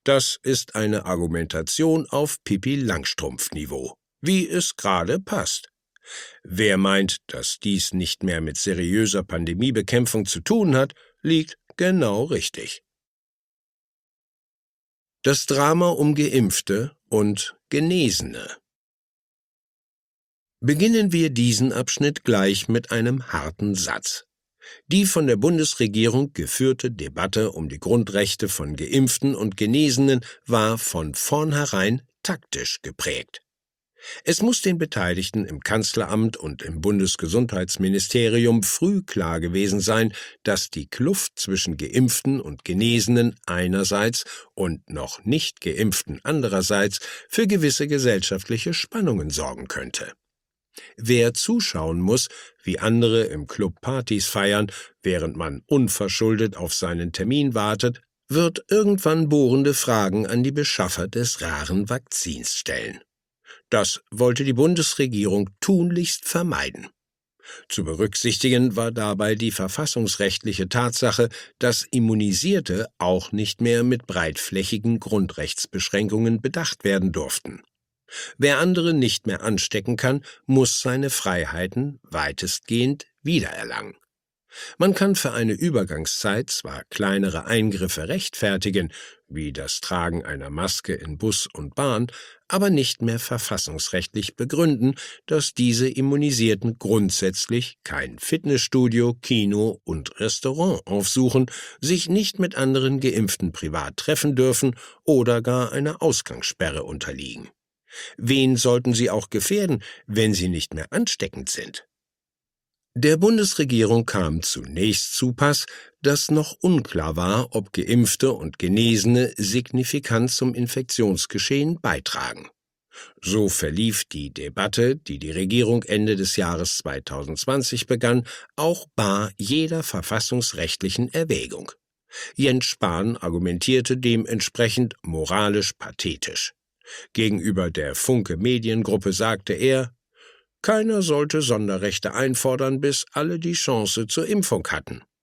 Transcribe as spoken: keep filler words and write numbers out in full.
Das ist eine Argumentation auf Pipi-Langstrumpf-Niveau, wie es gerade passt. Wer meint, dass dies nicht mehr mit seriöser Pandemiebekämpfung zu tun hat, liegt genau richtig. Das Drama um Geimpfte und Genesene. Beginnen wir diesen Abschnitt gleich mit einem harten Satz. Die von der Bundesregierung geführte Debatte um die Grundrechte von Geimpften und Genesenen war von vornherein taktisch geprägt. Es muss den Beteiligten im Kanzleramt und im Bundesgesundheitsministerium früh klar gewesen sein, dass die Kluft zwischen Geimpften und Genesenen einerseits und noch nicht Geimpften andererseits für gewisse gesellschaftliche Spannungen sorgen könnte. Wer zuschauen muss, wie andere im Club Partys feiern, während man unverschuldet auf seinen Termin wartet, wird irgendwann bohrende Fragen an die Beschaffer des raren Vakzins stellen. Das wollte die Bundesregierung tunlichst vermeiden. Zu berücksichtigen war dabei die verfassungsrechtliche Tatsache, dass Immunisierte auch nicht mehr mit breitflächigen Grundrechtsbeschränkungen bedacht werden durften. Wer andere nicht mehr anstecken kann, muss seine Freiheiten weitestgehend wiedererlangen. Man kann für eine Übergangszeit zwar kleinere Eingriffe rechtfertigen, wie das Tragen einer Maske in Bus und Bahn, aber nicht mehr verfassungsrechtlich begründen, dass diese Immunisierten grundsätzlich kein Fitnessstudio, Kino und Restaurant aufsuchen, sich nicht mit anderen Geimpften privat treffen dürfen oder gar einer Ausgangssperre unterliegen. Wen sollten sie auch gefährden, wenn sie nicht mehr ansteckend sind? Der Bundesregierung kam zunächst zu Pass, dass noch unklar war, ob Geimpfte und Genesene signifikant zum Infektionsgeschehen beitragen. So verlief die Debatte, die die Regierung Ende des Jahres zweitausendzwanzig begann, auch bar jeder verfassungsrechtlichen Erwägung. Jens Spahn argumentierte dementsprechend moralisch pathetisch. Gegenüber der Funke Mediengruppe sagte er: Keiner sollte Sonderrechte einfordern, bis alle die Chance zur Impfung hatten.